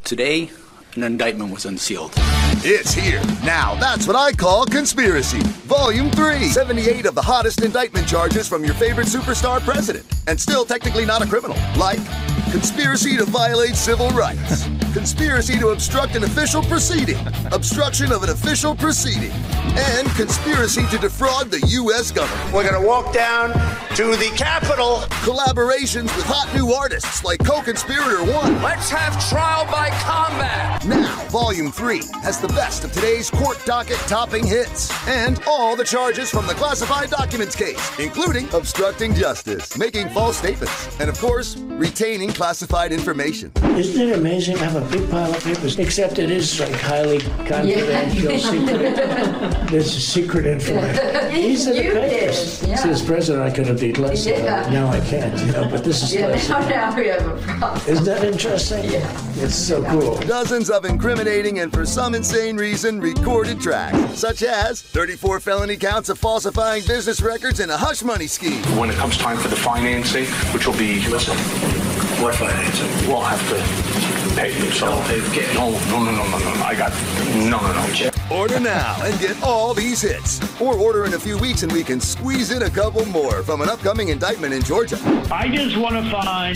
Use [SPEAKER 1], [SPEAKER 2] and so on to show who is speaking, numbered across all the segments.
[SPEAKER 1] Today, an indictment was unsealed.
[SPEAKER 2] It's here. Now, that's what I call conspiracy. Volume 3. 78 of the hottest indictment charges from your favorite superstar president. And still technically not a criminal. Like conspiracy to violate civil rights. Conspiracy to obstruct an official proceeding. Obstruction of an official proceeding. And conspiracy to defraud the U.S. government.
[SPEAKER 3] We're going to walk down to the Capitol.
[SPEAKER 2] Collaborations with hot new artists like Co-Conspirator 1.
[SPEAKER 3] Let's have trial by combat.
[SPEAKER 2] Now, Volume 3 has the best of today's court docket topping hits. And all the charges from the classified documents case, including obstructing justice, making false statements, and of course, retaining classified information.
[SPEAKER 4] Isn't it amazing to have a big pile of papers? Except it is like highly confidential, secret. There's secret information. These are the papers.
[SPEAKER 5] Yeah.
[SPEAKER 4] See, as president, I could have been less of that. Now I can't, but this is
[SPEAKER 5] Now we have a problem.
[SPEAKER 4] Isn't that interesting?
[SPEAKER 5] Yeah.
[SPEAKER 4] It's so cool.
[SPEAKER 2] Dozens of incriminating and for some insane reason recorded tracks, such as 34 felony counts of falsifying business records in a hush money scheme.
[SPEAKER 6] When it comes time for the financing, which will be...
[SPEAKER 3] Listen, what financing?
[SPEAKER 6] We'll have to pay you. So
[SPEAKER 3] Don't pay the kid.
[SPEAKER 6] No. I got... No.
[SPEAKER 2] Order now and get all these hits. Or order in a few weeks and we can squeeze in a couple more from an upcoming indictment in Georgia.
[SPEAKER 7] I just want to find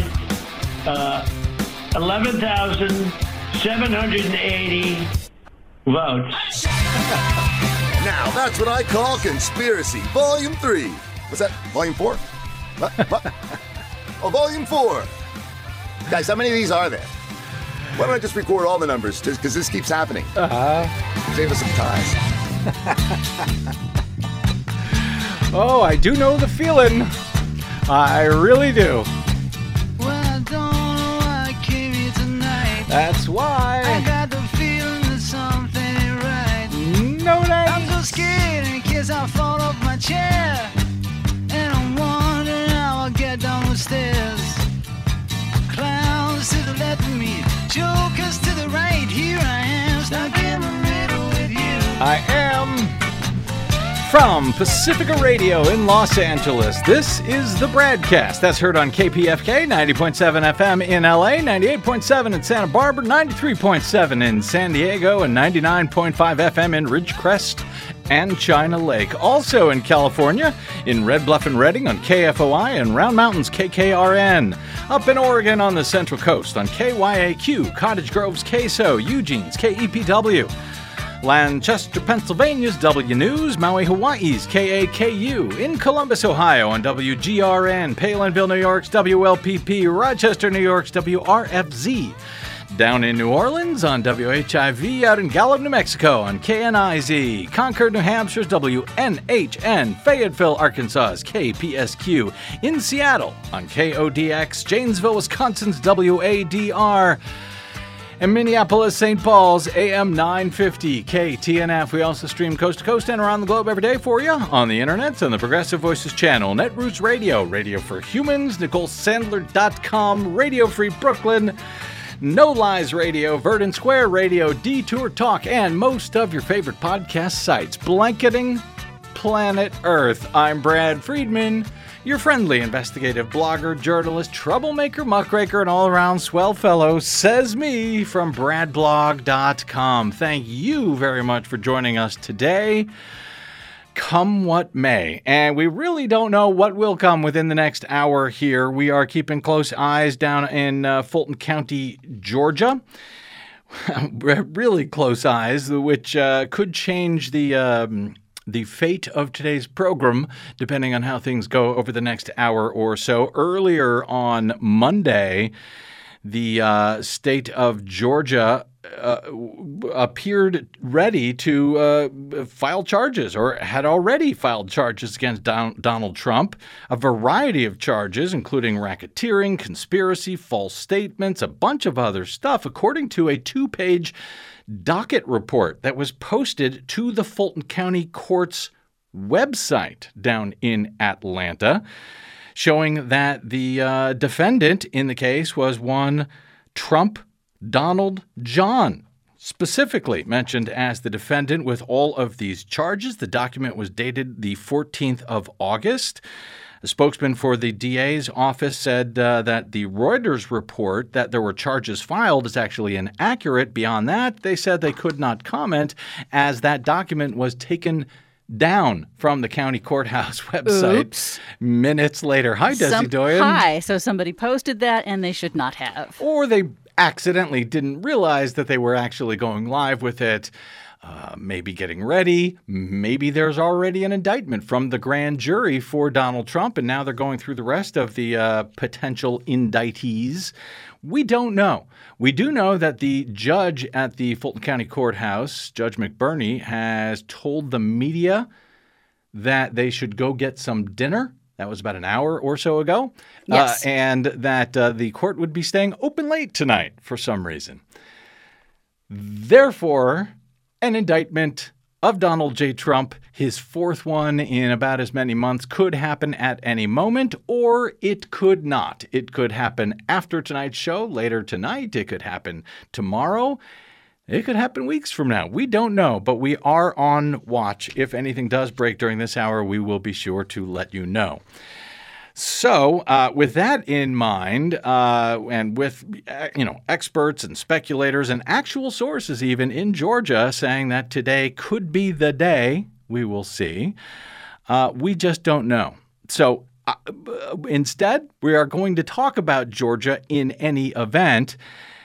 [SPEAKER 7] 11,780 votes.
[SPEAKER 2] Now, that's what I call conspiracy. Volume 3. What's that? Volume 4? What? Oh, Volume 4. Guys, how many of these are there? Why don't I just record all the numbers? Just because this keeps happening. Save us some time.
[SPEAKER 8] Oh, I do know the feeling. I really do.
[SPEAKER 9] Well, I don't know why I came here tonight.
[SPEAKER 8] That's why.
[SPEAKER 9] I got the feeling that something ain't right.
[SPEAKER 8] No,
[SPEAKER 9] I'm so scared in case I fall off my chair. And I'm wondering how I'll get down the stairs. Clowns to the left of me, jokers to the right. Here I am, stuck in the middle with you.
[SPEAKER 8] I am from Pacifica Radio in Los Angeles. This is the Bradcast. That's heard on KPFK 90.7 FM in LA, 98.7 in Santa Barbara, 93.7 in San Diego, and 99.5 FM in Ridgecrest and China Lake. Also in California, in Red Bluff and Redding on KFOI and Round Mountains KKRN. Up in Oregon on the Central Coast on KYAQ, Cottage Grove's KSO, Eugene's KEPW. Lancaster, Pennsylvania's W News, Maui, Hawaii's KAKU, in Columbus, Ohio on WGRN, Palinville, New York's WLPP, Rochester, New York's WRFZ, down in New Orleans on WHIV, out in Gallup, New Mexico on KNIZ, Concord, New Hampshire's WNHN, Fayetteville, Arkansas's KPSQ, in Seattle on KODX, Janesville, Wisconsin's WADR, and Minneapolis, St. Paul's, AM 950 KTNF. We also stream coast to coast and around the globe every day for you on the internet on the Progressive Voices channel, Netroots Radio, Radio for Humans, NicoleSandler.com, Radio Free Brooklyn, No Lies Radio, Verdant Square Radio, Detour Talk, and most of your favorite podcast sites, blanketing planet Earth. I'm Brad Friedman, your friendly investigative blogger, journalist, troublemaker, muckraker, and all-around swell fellow, says me from bradblog.com. Thank you very much for joining us today. Come what may. And we really don't know what will come within the next hour here. We are keeping close eyes down in Fulton County, Georgia. Really close eyes, which could change the fate of today's program, depending on how things go over the next hour or so. Earlier on Monday, the state of Georgia appeared ready to file charges, or had already filed charges against Donald Trump, a variety of charges, including racketeering, conspiracy, false statements, a bunch of other stuff, according to a 2-page docket report that was posted to the Fulton County Court's website down in Atlanta, showing that the defendant in the case was one Trump Donald John, specifically mentioned as the defendant with all of these charges. The document was dated the 14th of August. The spokesman for the DA's office said that the Reuters report that there were charges filed is actually inaccurate. Beyond that, they said they could not comment as that document was taken down from the county courthouse website minutes later. Hi, Desi Doyen.
[SPEAKER 10] Hi. So somebody posted that and they should not have.
[SPEAKER 8] Or they accidentally didn't realize that they were actually going live with it. Maybe getting ready. Maybe there's already an indictment from the grand jury for Donald Trump, and now they're going through the rest of the potential indictees. We don't know. We do know that the judge at the Fulton County Courthouse, Judge McBurney, has told the media that they should go get some dinner. That was about an hour or so ago.
[SPEAKER 10] Yes.
[SPEAKER 8] And that the court would be staying open late tonight for some reason. Therefore, an indictment of Donald J. Trump, his fourth one in about as many months, could happen at any moment, or it could not. It could happen after tonight's show, later tonight. It could happen tomorrow. It could happen weeks from now. We don't know, but we are on watch. If anything does break during this hour, we will be sure to let you know. So with that in mind, and with experts and speculators and actual sources even in Georgia saying that today could be the day, we will see, we just don't know. So instead, we are going to talk about Georgia in any event,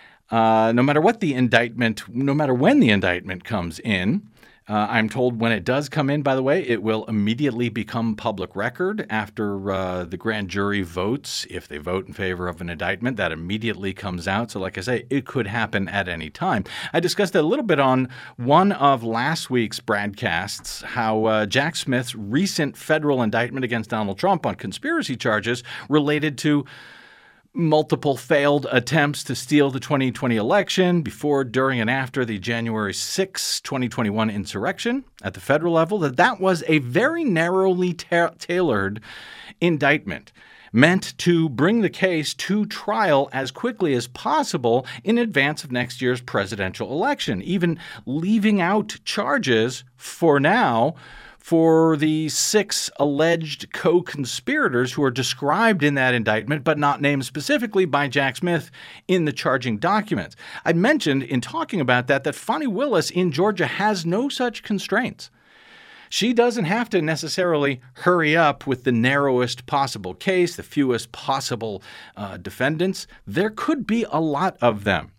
[SPEAKER 8] no matter what the indictment, no matter when the indictment comes in. I'm told when it does come in, by the way, it will immediately become public record after the grand jury votes. If they vote in favor of an indictment, that immediately comes out. So like I say, it could happen at any time. I discussed it a little bit on one of last week's broadcasts, how Jack Smith's recent federal indictment against Donald Trump on conspiracy charges related to multiple failed attempts to steal the 2020 election before, during, and after the January 6, 2021 insurrection at the federal level, that was a very narrowly tailored indictment meant to bring the case to trial as quickly as possible in advance of next year's presidential election, even leaving out charges for now for the 6 alleged co-conspirators who are described in that indictment but not named specifically by Jack Smith in the charging documents. I mentioned in talking about that Fani Willis in Georgia has no such constraints. She doesn't have to necessarily hurry up with the narrowest possible case, the fewest possible defendants. There could be a lot of them.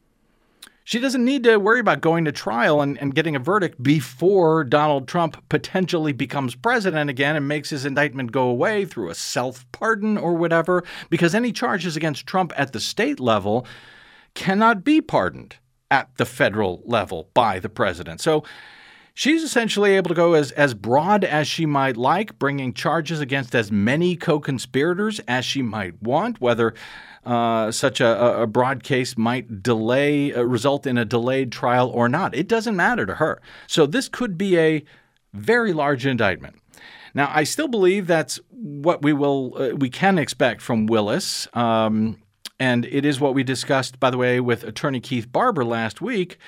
[SPEAKER 8] She doesn't need to worry about going to trial and getting a verdict before Donald Trump potentially becomes president again and makes his indictment go away through a self-pardon or whatever, because any charges against Trump at the state level cannot be pardoned at the federal level by the president. So she's essentially able to go as broad as she might like, bringing charges against as many co-conspirators as she might want, whether such a broad case might result in a delayed trial or not. It doesn't matter to her. So this could be a very large indictment. Now, I still believe that's what we can expect from Willis, and it is what we discussed, by the way, with attorney Keith Barber last week.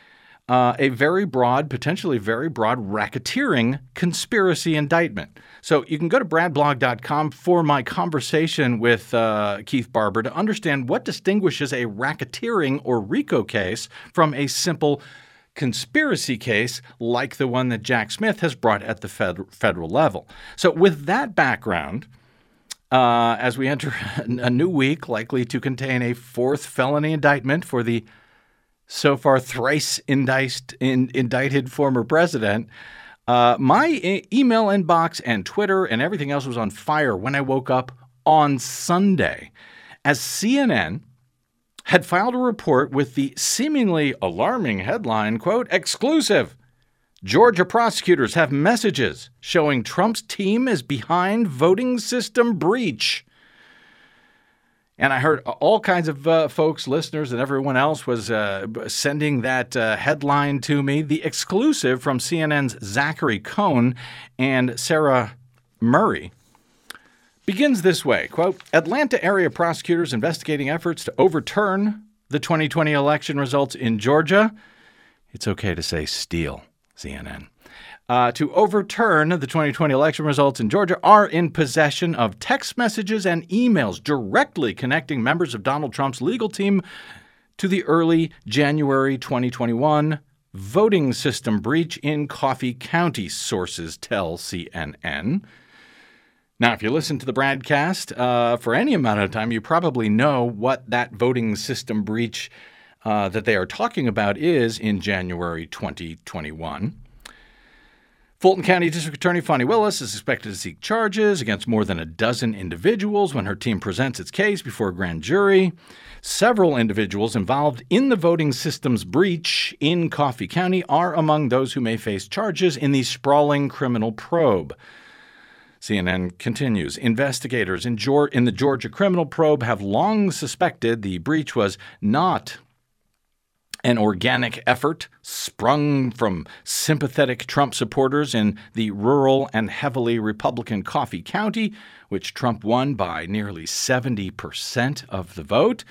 [SPEAKER 8] A very broad, potentially very broad racketeering conspiracy indictment. So you can go to bradblog.com for my conversation with Keith Barber to understand what distinguishes a racketeering or RICO case from a simple conspiracy case like the one that Jack Smith has brought at the federal level. So with that background, as we enter a new week likely to contain a fourth felony indictment for the so far thrice indicted former president, my email inbox and Twitter and everything else was on fire when I woke up on Sunday, as CNN had filed a report with the seemingly alarming headline, quote, "Exclusive. Georgia prosecutors have messages showing Trump's team is behind voting system breach." And I heard all kinds of folks, listeners, and everyone else was sending that headline to me. The exclusive from CNN's Zachary Cohn and Sarah Murray begins this way, quote, "Atlanta area prosecutors investigating efforts to overturn the 2020 election results in Georgia." It's okay to say steal, CNN. to overturn the 2020 election results in Georgia are in possession of text messages and emails directly connecting members of Donald Trump's legal team to the early January 2021 voting system breach in Coffee County, sources tell CNN. Now, if you listen to the broadcast for any amount of time, you probably know what that voting system breach that they are talking about is in January 2021. Fulton County District Attorney Fani Willis is expected to seek charges against more than a dozen individuals when her team presents its case before a grand jury. Several individuals involved in the voting system's breach in Coffee County are among those who may face charges in the sprawling criminal probe. CNN continues, investigators in the Georgia criminal probe have long suspected the breach was not an organic effort sprung from sympathetic Trump supporters in the rural and heavily Republican Coffee County, which Trump won by nearly 70% of the vote.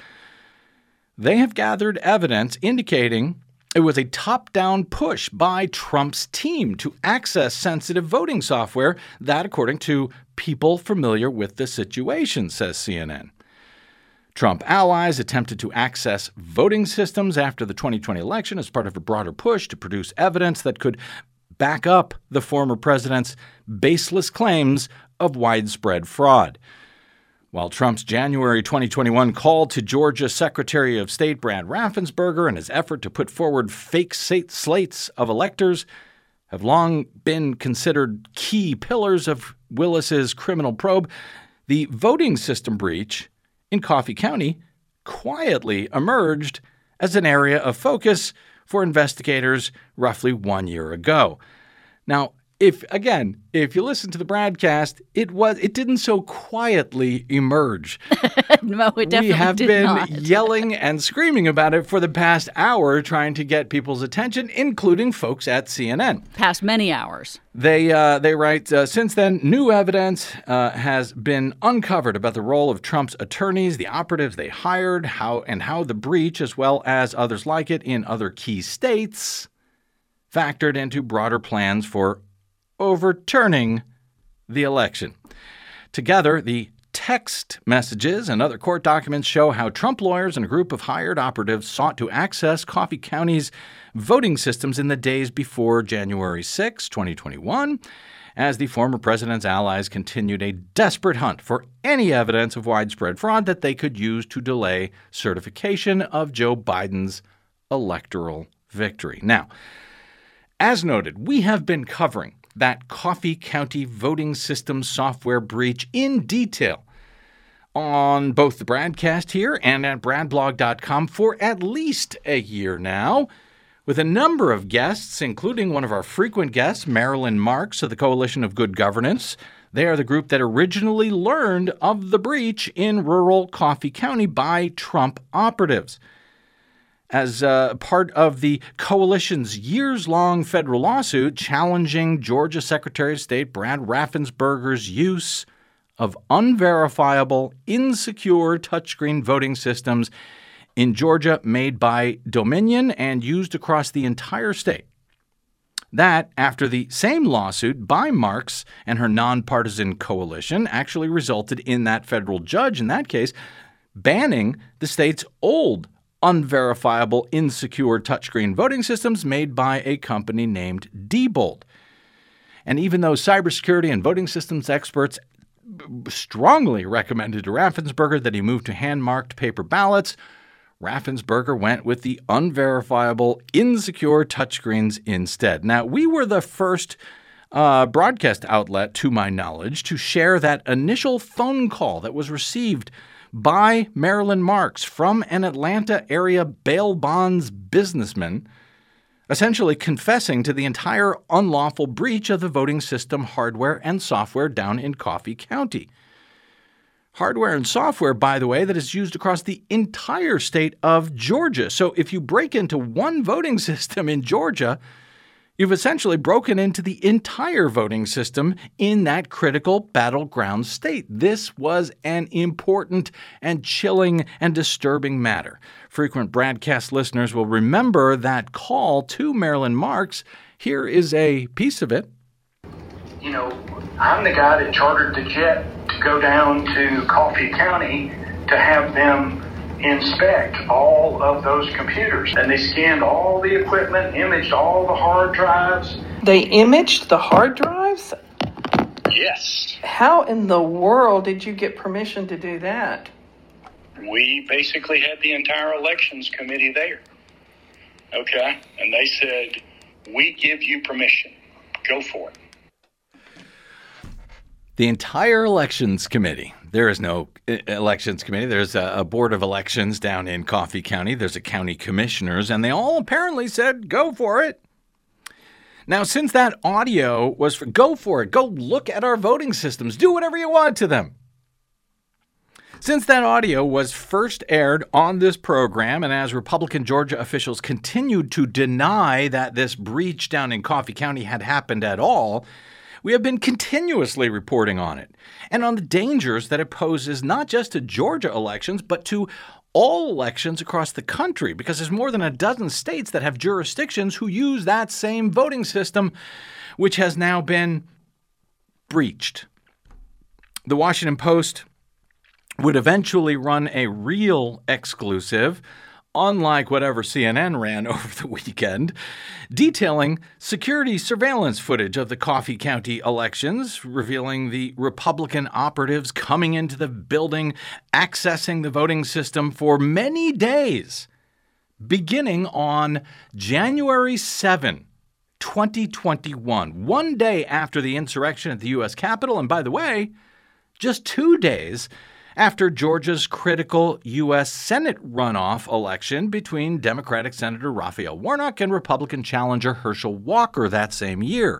[SPEAKER 8] They have gathered evidence indicating it was a top-down push by Trump's team to access sensitive voting software, that according to people familiar with the situation, says CNN. Trump allies attempted to access voting systems after the 2020 election as part of a broader push to produce evidence that could back up the former president's baseless claims of widespread fraud. While Trump's January 2021 call to Georgia Secretary of State Brad Raffensperger and his effort to put forward fake slates of electors have long been considered key pillars of Willis's criminal probe, the voting system breach in Coffee County quietly emerged as an area of focus for investigators roughly 1 year ago. Now, if you listen to the broadcast, it didn't so quietly emerge.
[SPEAKER 10] No, it definitely did not.
[SPEAKER 8] We have been yelling and screaming about it for the past hour, trying to get people's attention, including folks at CNN.
[SPEAKER 10] Past many hours.
[SPEAKER 8] They write, since then, new evidence has been uncovered about the role of Trump's attorneys, the operatives they hired, how the breach, as well as others like it in other key states, factored into broader plans for overturning the election. Together, the text messages and other court documents show how Trump lawyers and a group of hired operatives sought to access Coffee County's voting systems in the days before January 6, 2021, as the former president's allies continued a desperate hunt for any evidence of widespread fraud that they could use to delay certification of Joe Biden's electoral victory. Now, as noted, we have been covering that Coffee County voting system software breach in detail on both the broadcast here and at bradblog.com for at least a year now, with a number of guests, including one of our frequent guests, Marilyn Marks of the Coalition of Good Governance. They are the group that originally learned of the breach in rural Coffee County by Trump operatives. As part of the coalition's years-long federal lawsuit challenging Georgia Secretary of State Brad Raffensperger's use of unverifiable, insecure touchscreen voting systems in Georgia made by Dominion and used across the entire state. That, after the same lawsuit by Marks and her nonpartisan coalition, actually resulted in that federal judge, in that case, banning the state's old unverifiable, insecure touchscreen voting systems made by a company named Diebold. And even though cybersecurity and voting systems experts strongly recommended to Raffensperger that he move to hand-marked paper ballots, Raffensperger went with the unverifiable, insecure touchscreens instead. Now, we were the first broadcast outlet, to my knowledge, to share that initial phone call that was received by Marilyn Marks from an Atlanta area bail bonds businessman, essentially confessing to the entire unlawful breach of the voting system hardware and software down in Coffee County. Hardware and software, by the way, that is used across the entire state of Georgia. So if you break into one voting system in Georgia, you've essentially broken into the entire voting system in that critical battleground state. This was an important and chilling and disturbing matter. Frequent broadcast listeners will remember that call to Marilyn Marks Here is a piece of it.
[SPEAKER 11] You know, I'm the guy that chartered the jet to go down to Coffee County to have them inspect all of those computers. And they scanned all the equipment, imaged all the hard drives.
[SPEAKER 12] They imaged the hard drives?
[SPEAKER 11] Yes.
[SPEAKER 12] How in the world did you get permission to do that?
[SPEAKER 11] We basically had the entire elections committee there. Okay? And they said, we give you permission. Go for it.
[SPEAKER 8] The entire elections committee. There is no elections committee. There's a board of elections down in Coffee County. There's a county commissioners, and they all apparently said, go for it. Now, since that audio was for go for it, go look at our voting systems, do whatever you want to them. Since that audio was first aired on this program, and as Republican Georgia officials continued to deny that this breach down in Coffee County had happened at all, we have been continuously reporting on it and on the dangers that it poses not just to Georgia elections, but to all elections across the country, because there's more than a dozen states that have jurisdictions who use that same voting system, which has now been breached. The Washington Post would eventually run a real exclusive, unlike whatever CNN ran over the weekend, detailing security surveillance footage of the Coffee County elections, revealing the Republican operatives coming into the building, accessing the voting system for many days, beginning on January 7, 2021, one day after the insurrection at the U.S. Capitol, and by the way, just 2 days after Georgia's critical U.S. Senate runoff election between Democratic Senator Raphael Warnock and Republican challenger Herschel Walker that same year.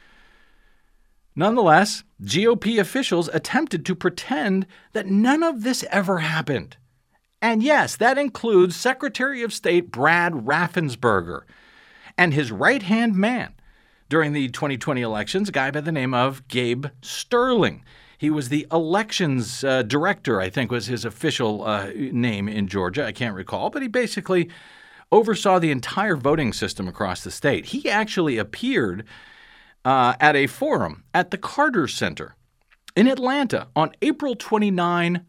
[SPEAKER 8] Nonetheless, GOP officials attempted to pretend that none of this ever happened. And yes, that includes Secretary of State Brad Raffensperger and his right-hand man during the 2020 elections, a guy by the name of Gabe Sterling. He was the elections director, I think was his official name in Georgia. I can't recall, but he basically oversaw the entire voting system across the state. He actually appeared at a forum at the Carter Center in Atlanta on April 29,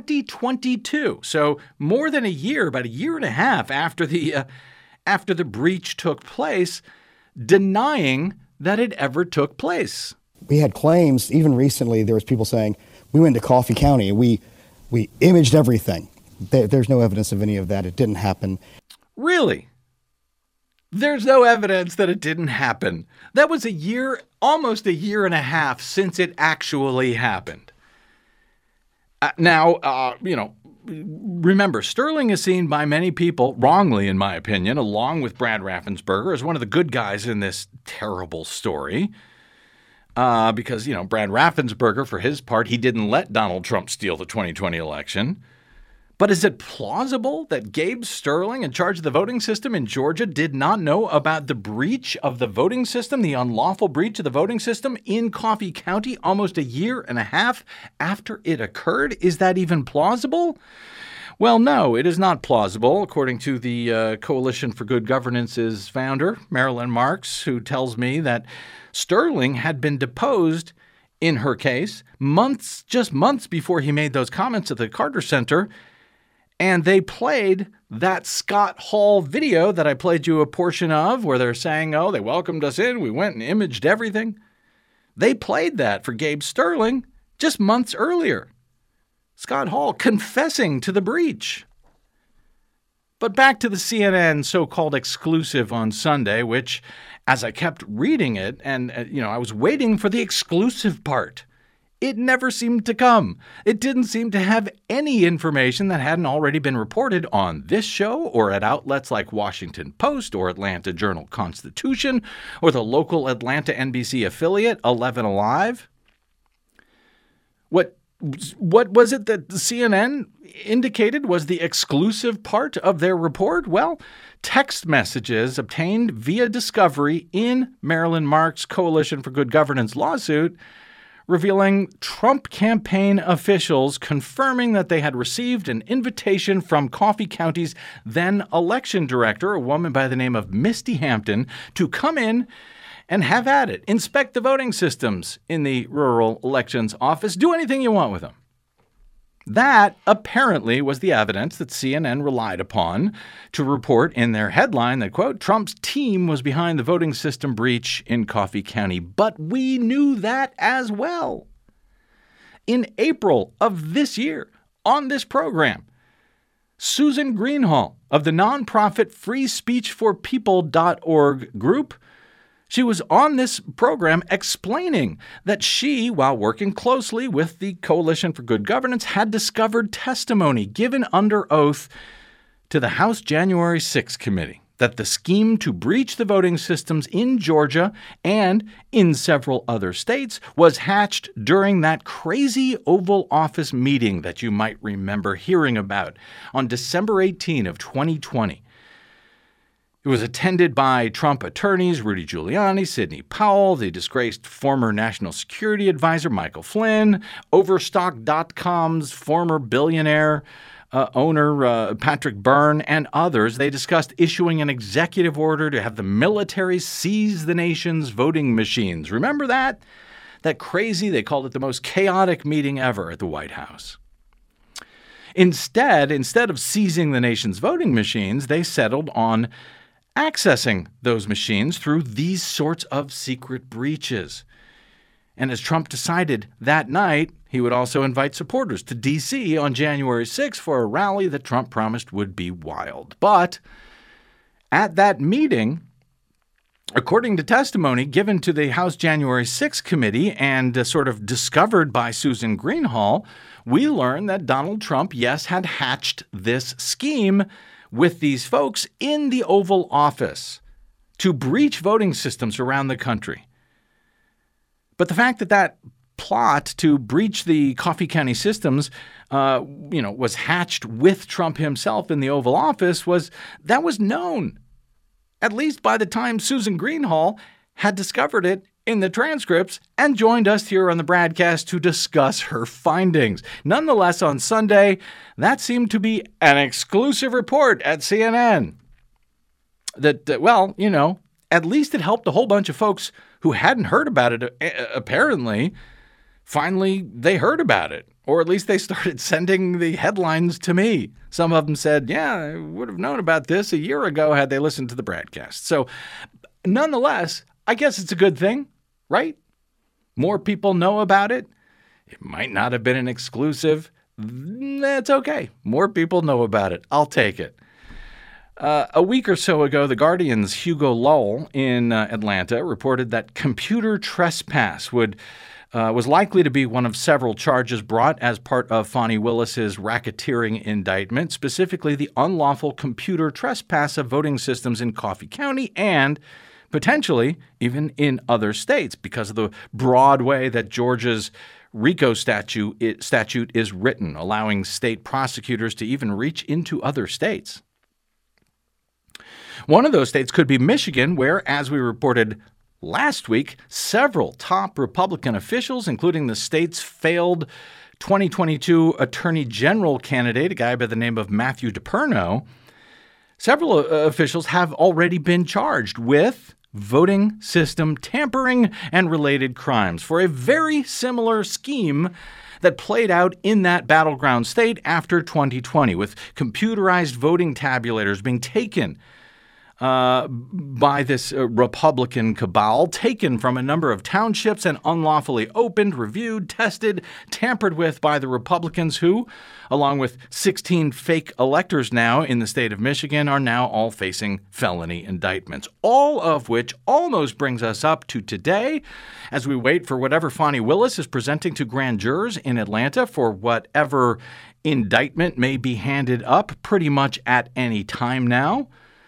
[SPEAKER 8] 2022. So more than a year, about a year and a half after the breach took place, denying that it ever took place.
[SPEAKER 13] We had claims, even recently, there was people saying, we went to Coffee County and we imaged everything. There's no evidence of any of that. It didn't happen.
[SPEAKER 8] Really? There's no evidence that it didn't happen. That was almost a year and a half since it actually happened. Remember, Sterling is seen by many people, wrongly in my opinion, along with Brad Raffensperger, as one of the good guys in this terrible story. Because, Brad Raffensperger, for his part, he didn't let Donald Trump steal the 2020 election. But is it plausible that Gabe Sterling, in charge of the voting system in Georgia, did not know about the breach of the voting system, the unlawful breach of the voting system in Coffee County almost a year and a half after it occurred? Is that even plausible? Well, no, it is not plausible, according to the Coalition for Good Governance's founder, Marilyn Marks, who tells me that Sterling had been deposed in her case just months before he made those comments at the Carter Center, and they played that Scott Hall video that I played you a portion of where they're saying, oh, they welcomed us in, we went and imaged everything. They played that for Gabe Sterling just months earlier. Scott Hall confessing to the breach. But back to the CNN so-called exclusive on Sunday, which, as I kept reading it, and I was waiting for the exclusive part, it never seemed to come. It didn't seem to have any information that hadn't already been reported on this show or at outlets like Washington Post or Atlanta Journal-Constitution or the local Atlanta NBC affiliate, 11 Alive. What was it that the CNN indicated was the exclusive part of their report? Well, text messages obtained via discovery in Marilyn Marks' Coalition for Good Governance lawsuit revealing Trump campaign officials confirming that they had received an invitation from Coffee County's then election director, a woman by the name of Misty Hampton, to come in and have at it. Inspect the voting systems in the rural elections office. Do anything you want with them. That apparently was the evidence that CNN relied upon to report in their headline that, quote, Trump's team was behind the voting system breach in Coffee County. But we knew that as well. In April of this year, on this program, Susan Greenhalgh of the nonprofit freespeechforpeople.org group, she was on this program explaining that she, while working closely with the Coalition for Good Governance, had discovered testimony given under oath to the House January 6 committee that the scheme to breach the voting systems in Georgia and in several other states was hatched during that crazy Oval Office meeting that you might remember hearing about on December 18 of 2020. It was attended by Trump attorneys Rudy Giuliani, Sidney Powell, the disgraced former National Security Advisor Michael Flynn, Overstock.com's former billionaire owner Patrick Byrne, and others. They discussed issuing an executive order to have the military seize the nation's voting machines. Remember that? That crazy, they called it the most chaotic meeting ever at the White House. Instead of seizing the nation's voting machines, they settled on accessing those machines through these sorts of secret breaches. And as Trump decided that night, he would also invite supporters to D.C. on January 6 for a rally that Trump promised would be wild. But at that meeting, according to testimony given to the House January 6 committee and sort of discovered by Susan Greenhalgh, we learned that Donald Trump, yes, had hatched this scheme with these folks in the Oval Office to breach voting systems around the country. But the fact that plot to breach the Coffee County systems, was hatched with Trump himself in the Oval Office was known, at least by the time Susan Greenhalgh had discovered it in the transcripts and joined us here on the Bradcast to discuss her findings. Nonetheless, on Sunday, that seemed to be an exclusive report at CNN. That, at least it helped a whole bunch of folks who hadn't heard about it, apparently. Finally, they heard about it, or at least they started sending the headlines to me. Some of them said, yeah, I would have known about this a year ago had they listened to the Bradcast. So, nonetheless, I guess it's a good thing, right? More people know about it. It might not have been an exclusive. That's okay. More people know about it. I'll take it. A week or so ago, The Guardian's Hugo Lowell in Atlanta reported that computer trespass was likely to be one of several charges brought as part of Fani Willis's racketeering indictment, specifically the unlawful computer trespass of voting systems in Coffee County and potentially even in other states because of the broad way that Georgia's RICO statute is written, allowing state prosecutors to even reach into other states. One of those states could be Michigan, where, as we reported last week, several top Republican officials, including the state's failed 2022 Attorney General candidate, a guy by the name of Matthew DePerno, several officials have already been charged with voting system tampering and related crimes for a very similar scheme that played out in that battleground state after 2020, with computerized voting tabulators being taken by this Republican cabal, taken from a number of townships and unlawfully opened, reviewed, tested, tampered with by the Republicans who, along with 16 fake electors now in the state of Michigan, are now all facing felony indictments. All of which almost brings us up to today as we wait for whatever Fani Willis is presenting to grand jurors in Atlanta for whatever indictment may be handed up pretty much at any time now.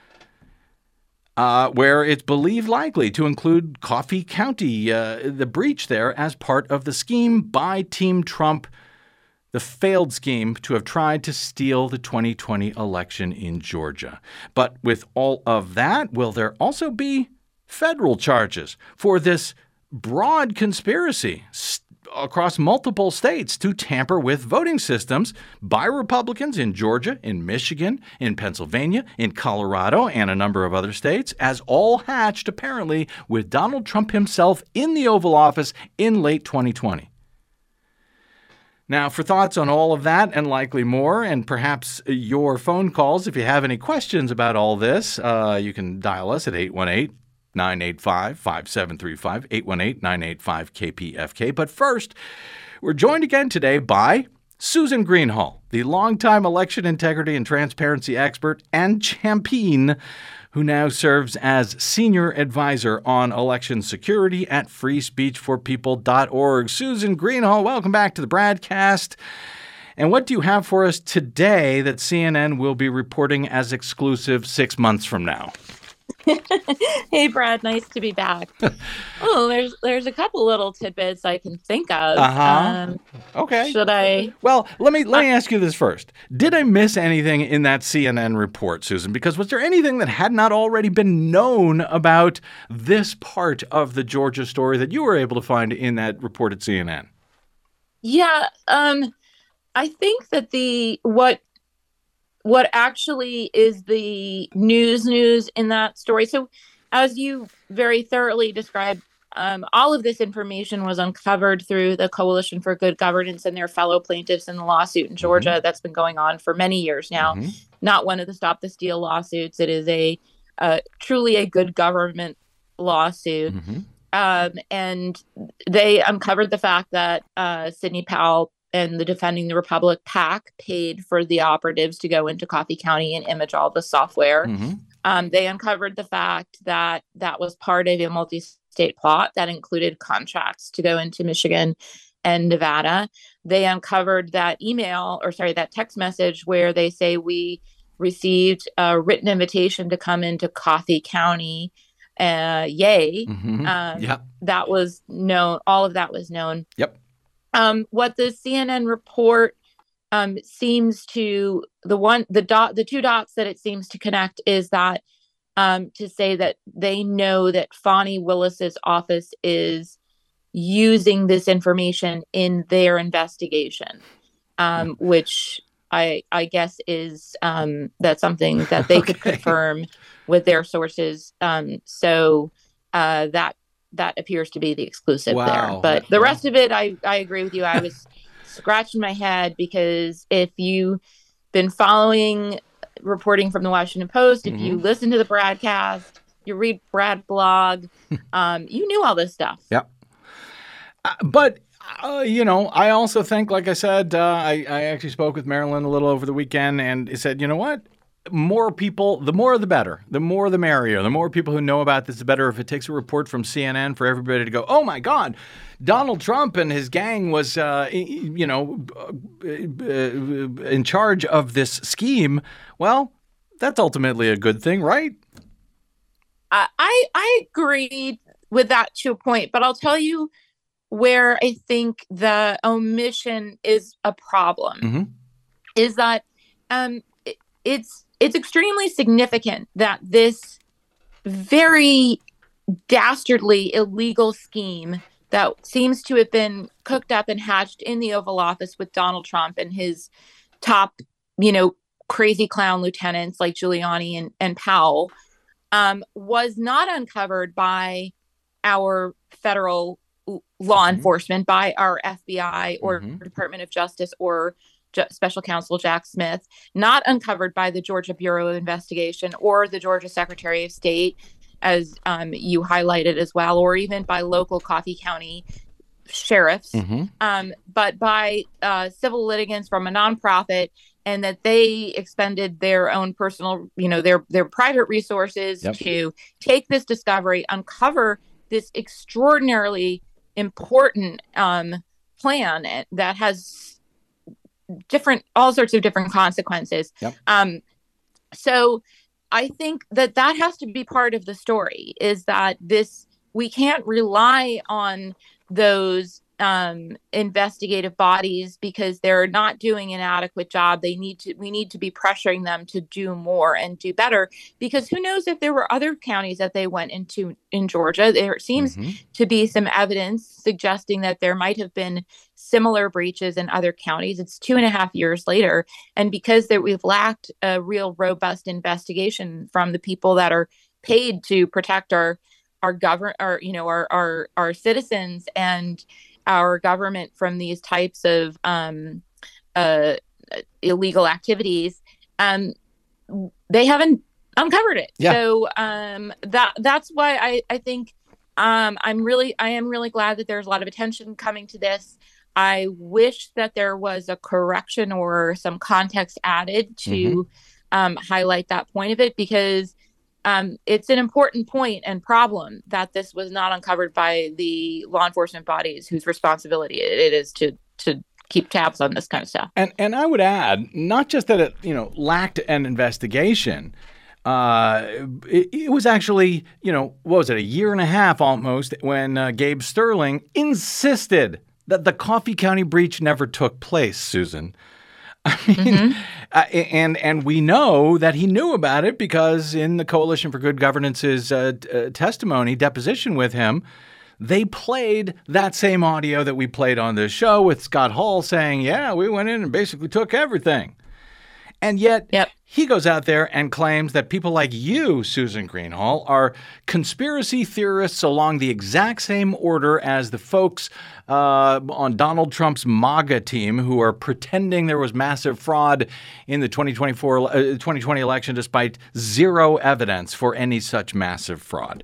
[SPEAKER 8] Where it's believed likely to include Coffee County, the breach there as part of the scheme by Team Trump, the failed scheme to have tried to steal the 2020 election in Georgia. But with all of that, will there also be federal charges for this broad conspiracy across multiple states to tamper with voting systems by Republicans in Georgia, in Michigan, in Pennsylvania, in Colorado, and a number of other states, as all hatched apparently with Donald Trump himself in the Oval Office in late 2020. Now, for thoughts on all of that and likely more, and perhaps your phone calls, if you have any questions about all this, you can dial us at 818-985-5735, 818-985-KPFK. But first, we're joined again today by Susan Greenhalgh, the longtime election integrity and transparency expert and champion, who now serves as Senior Advisor on Election Security at freespeechforpeople.org. Susan Greenhalgh, welcome back to the Bradcast. And what do you have for us today that CNN will be reporting as exclusive 6 months from now?
[SPEAKER 14] Hey, Brad, nice to be back. There's a couple little tidbits I can think of.
[SPEAKER 8] Okay.
[SPEAKER 14] Should I?
[SPEAKER 8] Well, let me ask you this first. Did I miss anything in that CNN report, Susan? Because was there anything that had not already been known about this part of the Georgia story that you were able to find in that report at CNN?
[SPEAKER 14] Yeah, I think that what actually is the news in that story. So as you very thoroughly described, all of this information was uncovered through the Coalition for Good Governance and their fellow plaintiffs in the lawsuit in Georgia that's been going on for many years now. Not one of the Stop the Steal lawsuits. It is truly a good government lawsuit. And they uncovered the fact that Sidney Powell and the Defending the Republic PAC paid for the operatives to go into Coffee County and image all the software. They uncovered the fact that that was part of a multi-state plot that included contracts to go into Michigan and Nevada. They uncovered that that text message where they say we received a written invitation to come into Coffee County. Yay. That was known. All of that was known.
[SPEAKER 8] Yep.
[SPEAKER 14] What the CNN report seems to the two dots that it seems to connect is that to say that they know that Fani Willis's office is using this information in their investigation, which I guess is that's something that they could confirm with their sources. So that appears to be the exclusive there. But the rest of it, I agree with you. I was scratching my head because if you've been following reporting from the Washington Post, if you listen to the Bradcast, you read Brad blog, you knew all this stuff.
[SPEAKER 8] Yep. But I also think, like I said, I actually spoke with Marilyn a little over the weekend and said, you know what? More people, the more the better. The more the merrier. The more people who know about this, the better. If it takes a report from CNN for everybody to go, oh, my God, Donald Trump and his gang was, in charge of this scheme. Well, that's ultimately a good thing, right?
[SPEAKER 14] I agree with that to a point, but I'll tell you where I think the omission is a problem is that it's extremely significant that this very dastardly illegal scheme that seems to have been cooked up and hatched in the Oval Office with Donald Trump and his top, crazy clown lieutenants like Giuliani and Powell was not uncovered by our federal law enforcement, by our FBI or Department of Justice or Special Counsel Jack Smith, not uncovered by the Georgia Bureau of Investigation or the Georgia Secretary of State, as you highlighted as well, or even by local Coffee County sheriffs, but by civil litigants from a nonprofit, and that they expended their own personal, their private resources to take this discovery, uncover this extraordinarily important plan that has all sorts of different consequences. So I think that has to be part of the story, is that we can't rely on those investigative bodies because they're not doing an adequate job. We need to be pressuring them to do more and do better, because who knows if there were other counties that they went into in Georgia. There seems to be some evidence suggesting that there might have been similar breaches in other counties. It's 2.5 years later. And because we've lacked a real robust investigation from the people that are paid to protect our citizens and our government from these types of illegal activities, they haven't uncovered it. Yeah. So that's why I think I am really glad that there's a lot of attention coming to this. I wish that there was a correction or some context added to highlight that point of it, because it's an important point and problem that this was not uncovered by the law enforcement bodies whose responsibility it is to keep tabs on this kind of stuff.
[SPEAKER 8] And I would add, not just that it lacked an investigation. It was actually, what was it, 1.5 years almost, when Gabe Sterling insisted that the Coffee County breach never took place, Susan. I mean, and we know that he knew about it because in the Coalition for Good Governance's deposition with him, they played that same audio that we played on this show with Scott Hall saying, yeah, we went in and basically took everything. And yet he goes out there and claims that people like you, Susan Greenhalgh, are conspiracy theorists along the exact same order as the folks on Donald Trump's MAGA team who are pretending there was massive fraud in the 2020 election despite zero evidence for any such massive fraud.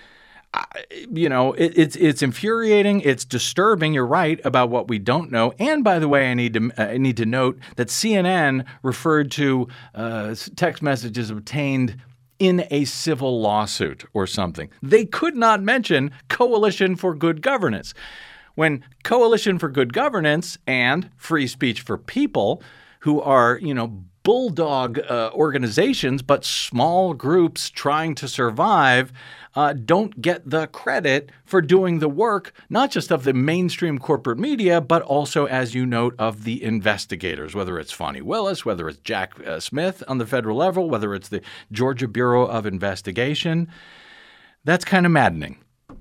[SPEAKER 8] It's infuriating. It's disturbing. You're right about what we don't know. And by the way, I need to note that CNN referred to text messages obtained in a civil lawsuit or something. They could not mention Coalition for Good Governance. When Coalition for Good Governance and Free Speech for People, who are, bulldog organizations, but small groups trying to survive, don't get the credit for doing the work, not just of the mainstream corporate media, but also, as you note, of the investigators, whether it's Fani Willis, whether it's Jack Smith on the federal level, whether it's the Georgia Bureau of Investigation. That's kind of maddening.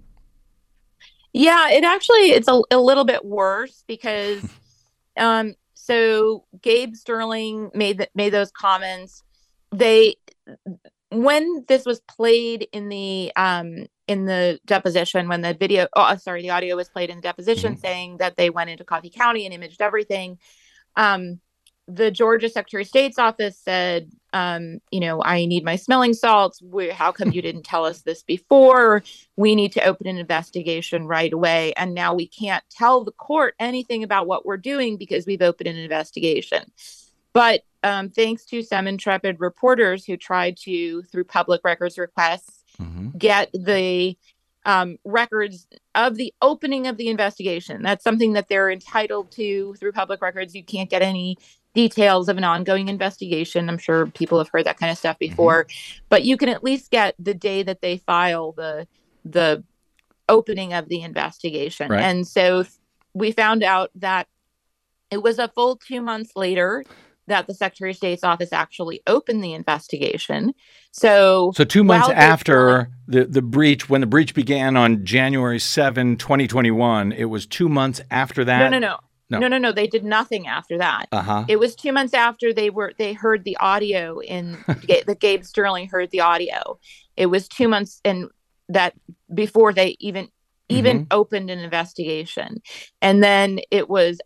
[SPEAKER 14] Yeah, it's a little bit worse because so Gabe Sterling made those comments. When this was played in the deposition, when the audio was played in the deposition saying that they went into Coffee County and imaged everything, the Georgia Secretary of State's office said, I need my smelling salts. How come you didn't tell us this before? We need to open an investigation right away. And now we can't tell the court anything about what we're doing because we've opened an investigation. But thanks to some intrepid reporters who tried to, through public records requests, get the records of the opening of the investigation. That's something that they're entitled to through public records. You can't get any details of an ongoing investigation. I'm sure people have heard that kind of stuff before, but you can at least get the day that they file the opening of the investigation. Right. And so we found out that it was a full 2 months later that the Secretary of State's office actually opened the investigation. So 2 months
[SPEAKER 8] after the breach, when the breach began on January 7, 2021, it was 2 months after that?
[SPEAKER 14] No, they did nothing after that. It was 2 months after they heard the audio that Gabe Sterling heard the audio. It was 2 months that before they even opened an investigation. And then that was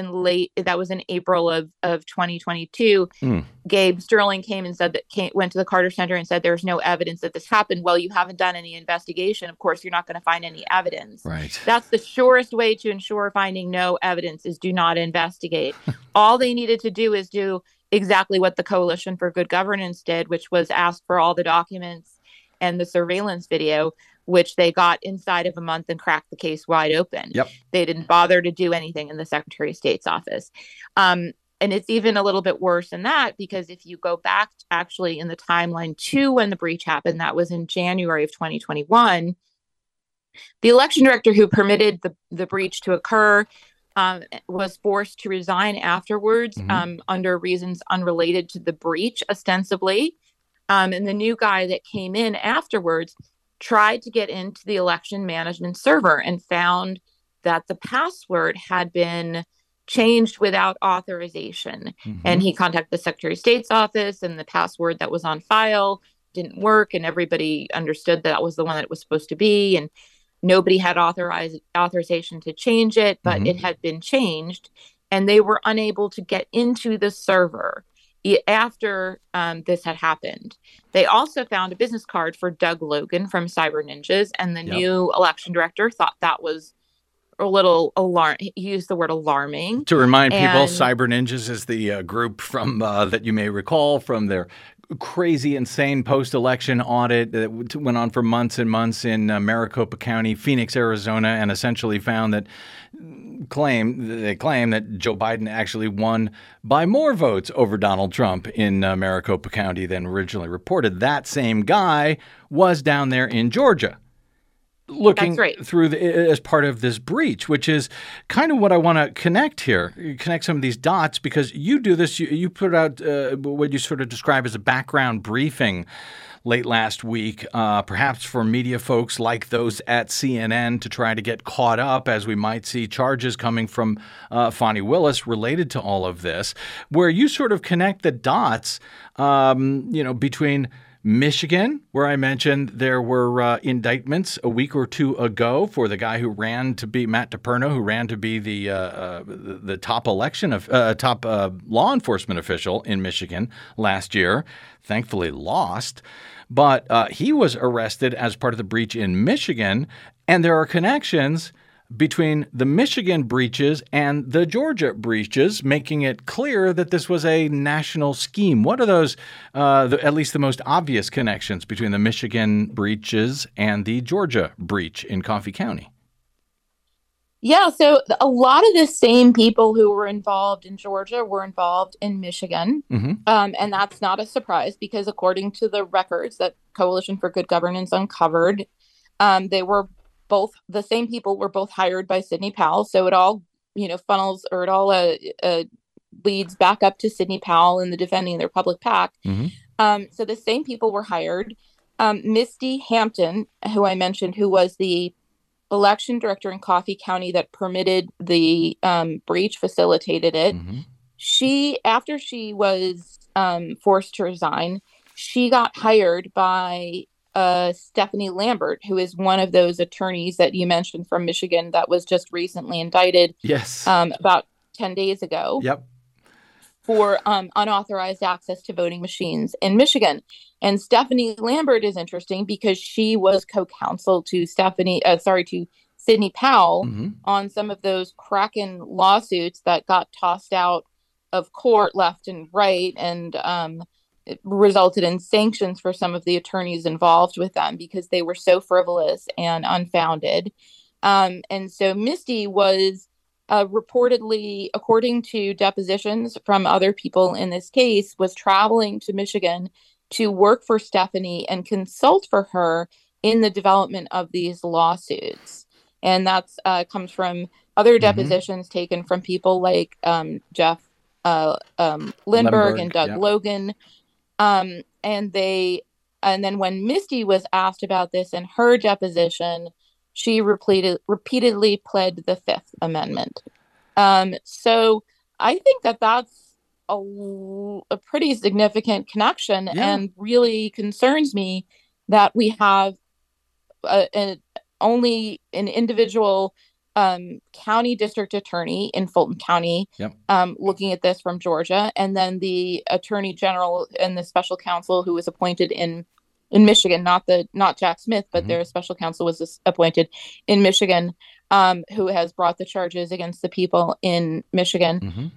[SPEAKER 14] in April of 2022. Gabe Sterling went to the Carter Center and said there's no evidence that this happened. Well, you haven't done any investigation. Of course, you're not going to find any evidence.
[SPEAKER 8] Right.
[SPEAKER 14] That's the surest way to ensure finding no evidence is do not investigate. All they needed to do is do exactly what the Coalition for Good Governance did, which was ask for all the documents and the surveillance video, which they got inside of a month and cracked the case wide open.
[SPEAKER 8] Yep.
[SPEAKER 14] They didn't bother to do anything in the Secretary of State's office. And it's even a little bit worse than that, because if you go back actually in the timeline to when the breach happened, that was in January of 2021, The election director who permitted the breach to occur was forced to resign afterwards under reasons unrelated to the breach, ostensibly. And the new guy that came in afterwards tried to get into the election management server and found that the password had been changed without authorization. And he contacted the Secretary of State's office, and the password that was on file didn't work, and everybody understood that was the one that it was supposed to be, and nobody had authorization to change it, but it had been changed, and they were unable to get into the server after this had happened. They also found a business card for Doug Logan from Cyber Ninjas, and the new election director thought that was a little he used the word alarming.
[SPEAKER 8] To remind people, Cyber Ninjas is the group from that you may recall from their crazy, insane post-election audit that went on for months and months in Maricopa County, Phoenix, Arizona, and essentially found that they claim that Joe Biden actually won by more votes over Donald Trump in Maricopa County than originally reported. That same guy was down there in Georgia, looking through as part of this breach, which is kind of what I want to connect here, connect some of these dots, because you do this, you put out what you sort of describe as a background briefing late last week, perhaps for media folks like those at CNN to try to get caught up as we might see charges coming from Fani Willis related to all of this, where you sort of connect the dots, between Michigan, where I mentioned there were indictments a week or two ago for the guy who ran to be Matt DePerno, who ran to be the top law enforcement official in Michigan last year. Thankfully, lost, but he was arrested as part of the breach in Michigan, and there are connections between the Michigan breaches and the Georgia breaches, making it clear that this was a national scheme. What are those, at least the most obvious connections between the Michigan breaches and the Georgia breach in Coffee County?
[SPEAKER 14] Yeah, so a lot of the same people who were involved in Georgia were involved in Michigan. And that's not a surprise, because according to the records that Coalition for Good Governance uncovered, they were the same people were both hired by Sidney Powell. So it all, funnels, or it all leads back up to Sidney Powell and the defending their public PAC. So the same people were hired. Misty Hampton, who I mentioned, who was the election director in Coffee County that permitted the breach, facilitated it. After she was forced to resign, she got hired by Stephanie Lambert, who is one of those attorneys that you mentioned from Michigan that was just recently indicted.
[SPEAKER 8] Yes.
[SPEAKER 14] About 10 days ago.
[SPEAKER 8] Yep.
[SPEAKER 14] For unauthorized access to voting machines in Michigan. And Stephanie Lambert is interesting because she was co-counsel to Sidney Powell on some of those Kraken lawsuits that got tossed out of court left and right, and it resulted in sanctions for some of the attorneys involved with them because they were so frivolous and unfounded. And so Misty was reportedly, according to depositions from other people in this case, was traveling to Michigan to work for Stephanie and consult for her in the development of these lawsuits. And that's comes from other depositions taken from people like Jeff Lindbergh and Doug Logan. And then when Misty was asked about this in her deposition, she repeatedly pled the Fifth Amendment. So I think that's a pretty significant connection, and really concerns me that we have only an individual county district attorney in Fulton County looking at this from Georgia, and then the attorney general and the special counsel who was appointed in Michigan, not Jack Smith, but their special counsel was appointed in Michigan, who has brought the charges against the people in Michigan.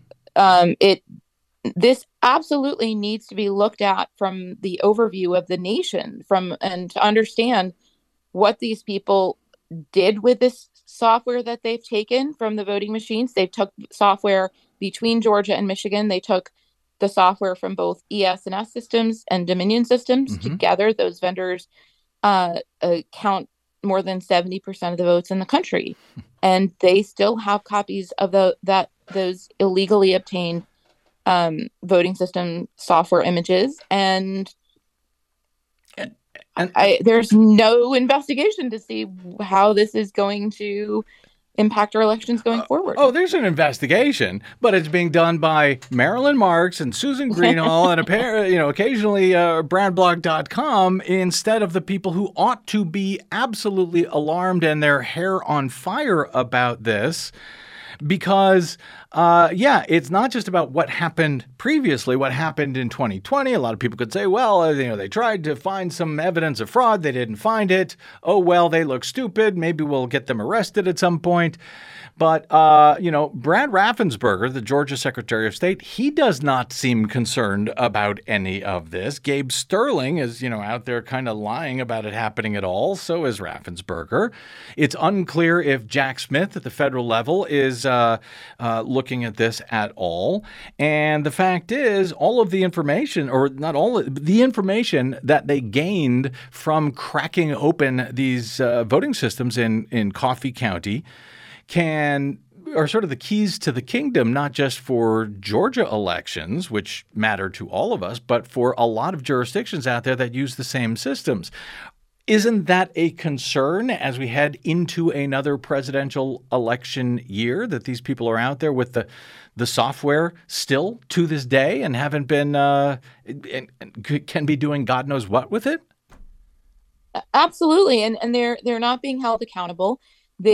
[SPEAKER 14] This absolutely needs to be looked at from the overview of the nation, and to understand what these people did with this software that they've taken from the voting machines. They took software between Georgia and Michigan. They took the software from both ES&S systems and Dominion systems together. Those vendors count more than 70% of the votes in the country, and they still have copies of those illegally obtained voting system software images, and there's no investigation to see how this is going to impact our elections going forward.
[SPEAKER 8] Oh, there's an investigation, but it's being done by Marilyn Marks and Susan Greenhalgh and occasionally BradBlog.com instead of the people who ought to be absolutely alarmed and their hair on fire about this. Because, it's not just about what happened previously, what happened in 2020. A lot of people could say, well, they tried to find some evidence of fraud. They didn't find it. Oh, well, they look stupid. Maybe we'll get them arrested at some point. But, Brad Raffensperger, the Georgia Secretary of State, he does not seem concerned about any of this. Gabe Sterling is, out there kind of lying about it happening at all. So is Raffensperger. It's unclear if Jack Smith at the federal level is looking at this at all. And the fact is, all of the information, or not all, the information that they gained from cracking open these voting systems in Coffee County are sort of the keys to the kingdom, not just for Georgia elections, which matter to all of us, but for a lot of jurisdictions out there that use the same systems. Isn't that a concern as we head into another presidential election year, that these people are out there with the software still to this day and haven't been and can be doing God knows what with it?
[SPEAKER 14] Absolutely, and they're not being held accountable.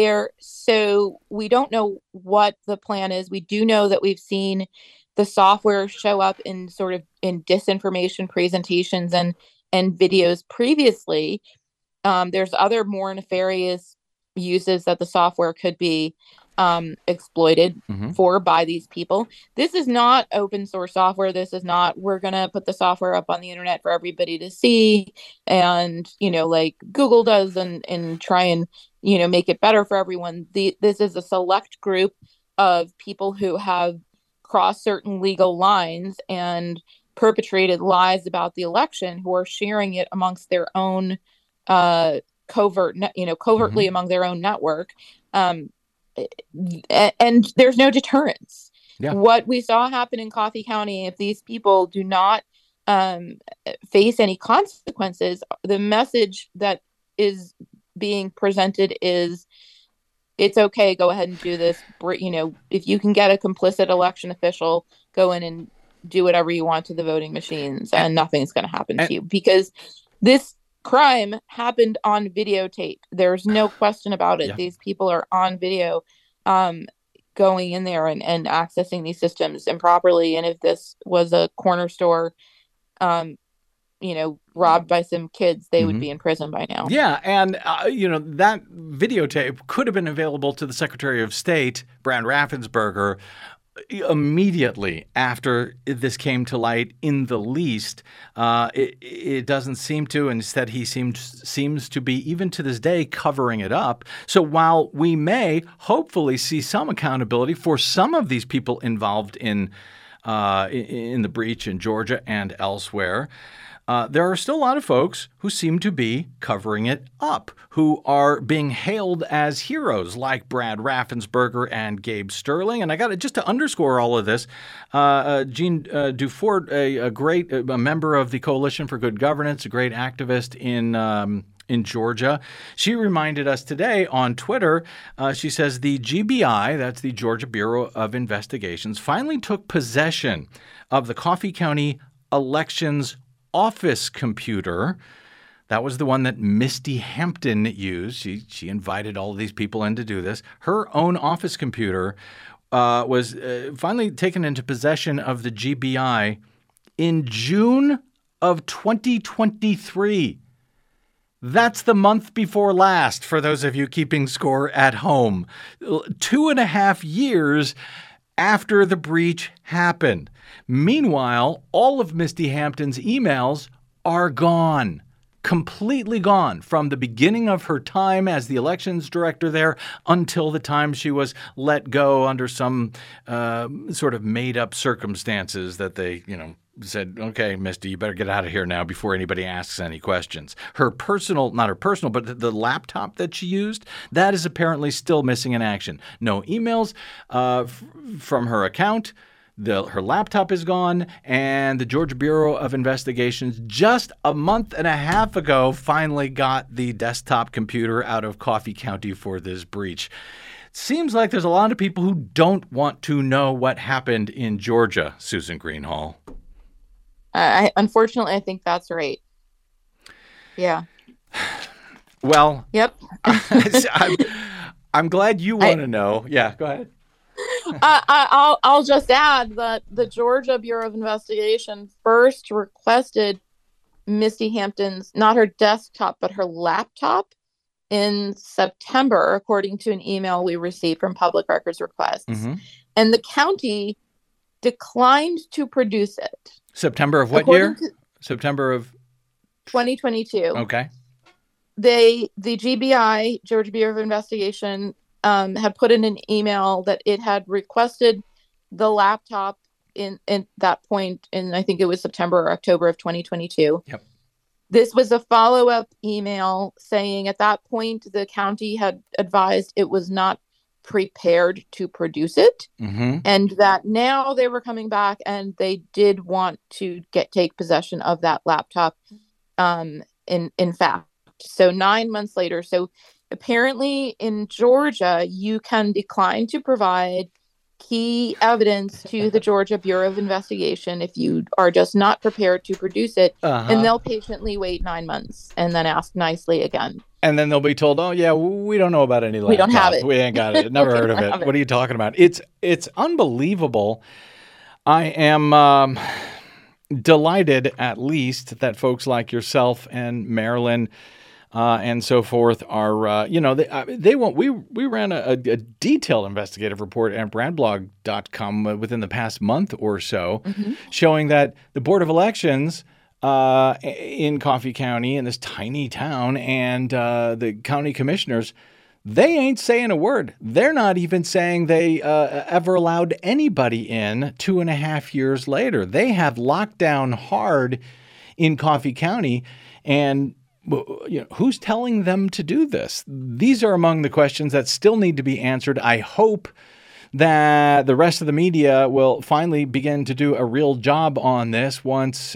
[SPEAKER 14] So we don't know what the plan is. We do know that we've seen the software show up in disinformation presentations and videos previously. There's other more nefarious uses that the software could be exploited for by these people. This is not open source software. This is not, we're going to put the software up on the internet for everybody to see and, like Google does and try and, make it better for everyone. This is a select group of people who have crossed certain legal lines and perpetrated lies about the election, who are sharing it amongst their own covertly among their own network. And there's no deterrence. Yeah. What we saw happen in Coffee County, if these people do not face any consequences, the message that is being presented is, it's okay, go ahead and do this. If you can get a complicit election official, go in and do whatever you want to the voting machines and nothing's going to happen to you, because this crime happened on videotape. There's no question about it. Yeah. These people are on video going in there and accessing these systems improperly. And if this was a corner store, robbed by some kids, they would be in prison by now.
[SPEAKER 8] Yeah. And, that videotape could have been available to the Secretary of State, Brad Raffensperger, immediately after this came to light, in the least. It doesn't seem to. Instead, he seems to be, even to this day, covering it up. So while we may hopefully see some accountability for some of these people involved in the breach in Georgia and elsewhere, there are still a lot of folks who seem to be covering it up, who are being hailed as heroes like Brad Raffensperger and Gabe Sterling. And I got just to underscore all of this, Jean Dufort, a member of the Coalition for Good Governance, a great activist in Georgia. She reminded us today on Twitter, she says the GBI, that's the Georgia Bureau of Investigations, finally took possession of the Coffee County elections office computer. That was the one that Misty Hampton used. She invited all of these people in to do this. Her own office computer was finally taken into possession of the GBI in June of 2023. That's the month before last, for those of you keeping score at home. 2.5 years after the breach happened. Meanwhile, all of Misty Hampton's emails are gone, completely gone, from the beginning of her time as the elections director there until the time she was let go under some sort of made-up circumstances that they, said, okay, Misty, you better get out of here now before anybody asks any questions. Her personal, not her personal, but the laptop that she used, that is apparently still missing in action. No emails from her account. Her laptop is gone, and the Georgia Bureau of Investigations just a month and a half ago finally got the desktop computer out of Coffee County for this breach. Seems like there's a lot of people who don't want to know what happened in Georgia, Susan Greenhalgh.
[SPEAKER 14] Unfortunately, I think that's right. Yeah.
[SPEAKER 8] Well,
[SPEAKER 14] yep.
[SPEAKER 8] I'm glad you want to know. Yeah, go ahead.
[SPEAKER 14] I'll just add that the Georgia Bureau of Investigation first requested Misty Hampton's, not her desktop, but her laptop in September, according to an email we received from Public Records Requests. Mm-hmm. And the county declined to produce it.
[SPEAKER 8] September of what year? September of
[SPEAKER 14] 2022.
[SPEAKER 8] Okay.
[SPEAKER 14] The GBI, Georgia Bureau of Investigation, had put in an email that it had requested the laptop in that point in, I think it was September or October of 2022.
[SPEAKER 8] Yep.
[SPEAKER 14] This was a follow-up email saying at that point the county had advised it was not prepared to produce it, mm-hmm. and that now they were coming back and they did want to take possession of that laptop. In fact, so 9 months later, so apparently in Georgia, you can decline to provide key evidence to the Georgia Bureau of Investigation if you are just not prepared to produce it, and they'll patiently wait 9 months and then ask nicely again.
[SPEAKER 8] And then they'll be told, oh, yeah, we don't know about any laptop.
[SPEAKER 14] We don't have it.
[SPEAKER 8] We ain't got it. Never heard of it. What are you talking about? It's unbelievable. I am delighted, at least, that folks like yourself and Marilyn and so forth are, they want. We ran a detailed investigative report at bradblog.com within the past month or so, mm-hmm. showing that the Board of Elections in Coffee County, in this tiny town, and the county commissioners, they ain't saying a word. They're not even saying they ever allowed anybody in 2.5 years later. They have locked down hard in Coffee County, and who's telling them to do this? These are among the questions that still need to be answered. I hope that the rest of the media will finally begin to do a real job on this once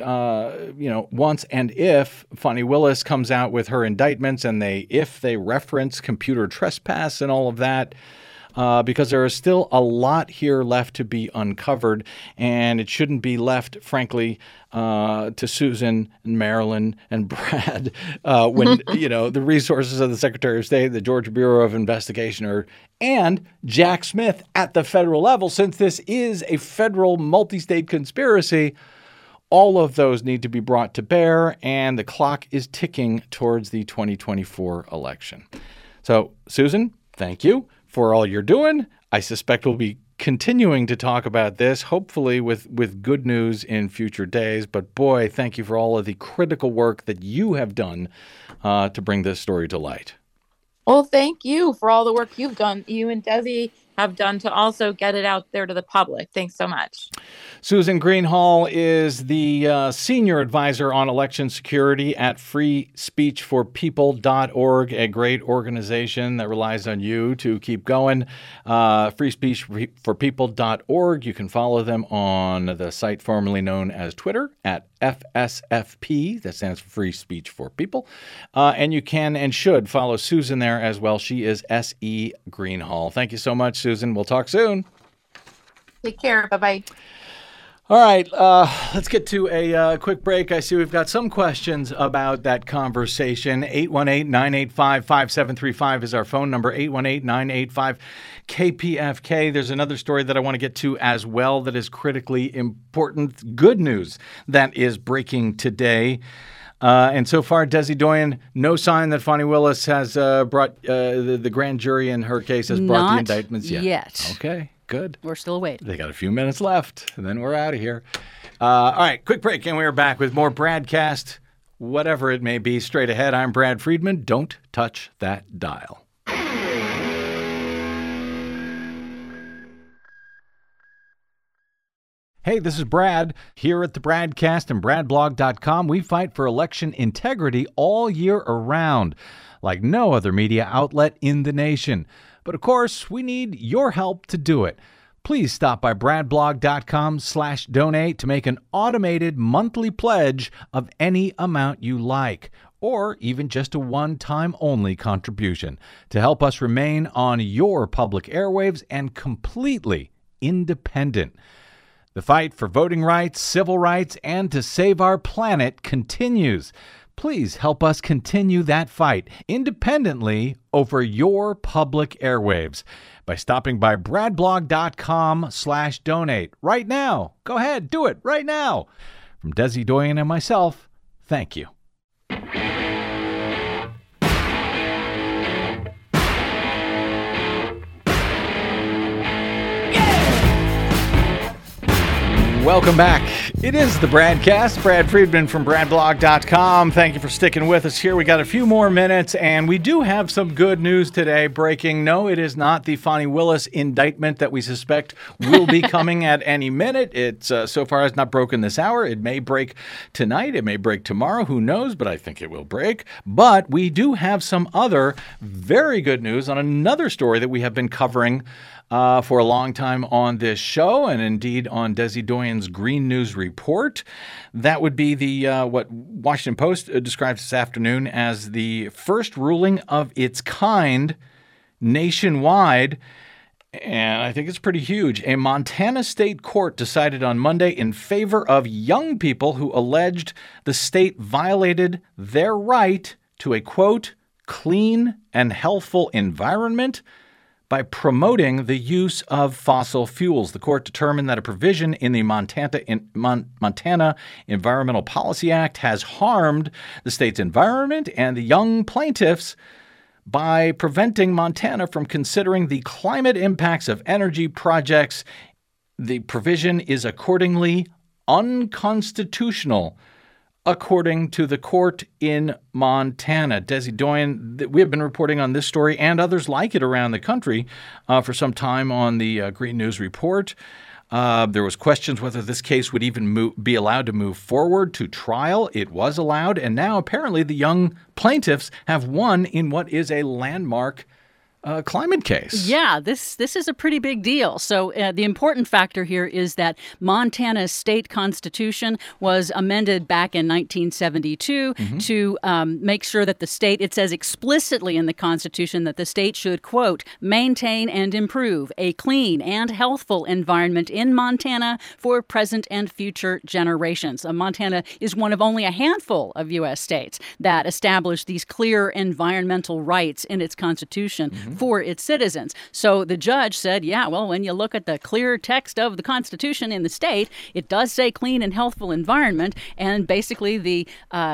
[SPEAKER 8] and if Fani Willis comes out with her indictments and if they reference computer trespass and all of that. Because there is still a lot here left to be uncovered, and it shouldn't be left, frankly, to Susan and Marilyn and Brad when the resources of the Secretary of State, the Georgia Bureau of Investigation, and Jack Smith at the federal level. Since this is a federal multi-state conspiracy, all of those need to be brought to bear, and the clock is ticking towards the 2024 election. So, Susan, thank you for all you're doing. I suspect we'll be continuing to talk about this, hopefully with good news in future days. But boy, thank you for all of the critical work that you have done to bring this story to light.
[SPEAKER 14] Well, thank you for all the work you've done. You and Desi have done to also get it out there to the public. Thanks so much.
[SPEAKER 8] Susan Greenhalgh is the senior advisor on election security at freespeechforpeople.org, a great organization that relies on you to keep going. freespeechforpeople.org. You can follow them on the site formerly known as Twitter at FSFP. That stands for Free Speech for People. And you can and should follow Susan there as well. She is S.E. Greenhalgh. Thank you so much, Susan. We'll talk soon.
[SPEAKER 14] Take care. Bye-bye.
[SPEAKER 8] All right, let's get to a quick break. I see we've got some questions about that conversation. 818-985-5735 is our phone number, 818-985-KPFK. There's another story that I want to get to as well that is critically important. Good news that is breaking today. And so far, Desi Doyen, no sign that Fani Willis has brought the grand jury in her case has brought the indictments yet. Okay. Good.
[SPEAKER 10] We're still waiting.
[SPEAKER 8] They got a few minutes left, and then we're out of here. All right, quick break, and we're back with more Bradcast, whatever it may be, straight ahead. I'm Brad Friedman. Don't touch that dial. Hey, this is Brad. Here at the Bradcast and BradBlog.com, we fight for election integrity all year around, like no other media outlet in the nation. But of course, we need your help to do it. Please stop by bradblog.com/donate to make an automated monthly pledge of any amount you like, or even just a one-time only contribution to help us remain on your public airwaves and completely independent. The fight for voting rights, civil rights, and to save our planet continues. Please help us continue that fight independently over your public airwaves by stopping by bradblog.com/donate right now. Go ahead, do it right now. From Desi Doyen and myself, thank you. Welcome back. It is the Bradcast. Brad Friedman from BradBlog.com. Thank you for sticking with us here. We got a few more minutes, and we do have some good news today breaking. No, it is not the Fani Willis indictment that we suspect will be coming at any minute. It's so far has not broken this hour. It may break tonight. It may break tomorrow. Who knows? But I think it will break. But we do have some other very good news on another story that we have been covering for a long time on this show, and indeed on Desi Doyen's Green News Report. That would be the what Washington Post describes this afternoon as the first ruling of its kind nationwide. And I think it's pretty huge. A Montana state court decided on Monday in favor of young people who alleged the state violated their right to a, quote, clean and healthful environment by promoting the use of fossil fuels. The court determined that a provision in the Montana Environmental Policy Act has harmed the state's environment and the young plaintiffs by preventing Montana from considering the climate impacts of energy projects. The provision is accordingly unconstitutional, according to the court in Montana. Desi Doyen, we have been reporting on this story and others like it around the country for some time on the Green News Report. There was questions whether this case would even be allowed to move forward to trial. It was allowed, and now apparently the young plaintiffs have won in what is a landmark climate case.
[SPEAKER 10] Yeah, this is a pretty big deal. So the important factor here is that Montana's state constitution was amended back in 1972 to make sure that the state, it says explicitly in the Constitution that the state should, quote, maintain and improve a clean and healthful environment in Montana for present and future generations. Montana is one of only a handful of U.S. states that establish these clear environmental rights in its constitution for its citizens. So the judge said, yeah, well, when you look at the clear text of the Constitution in the state, it does say clean and healthful environment. And basically the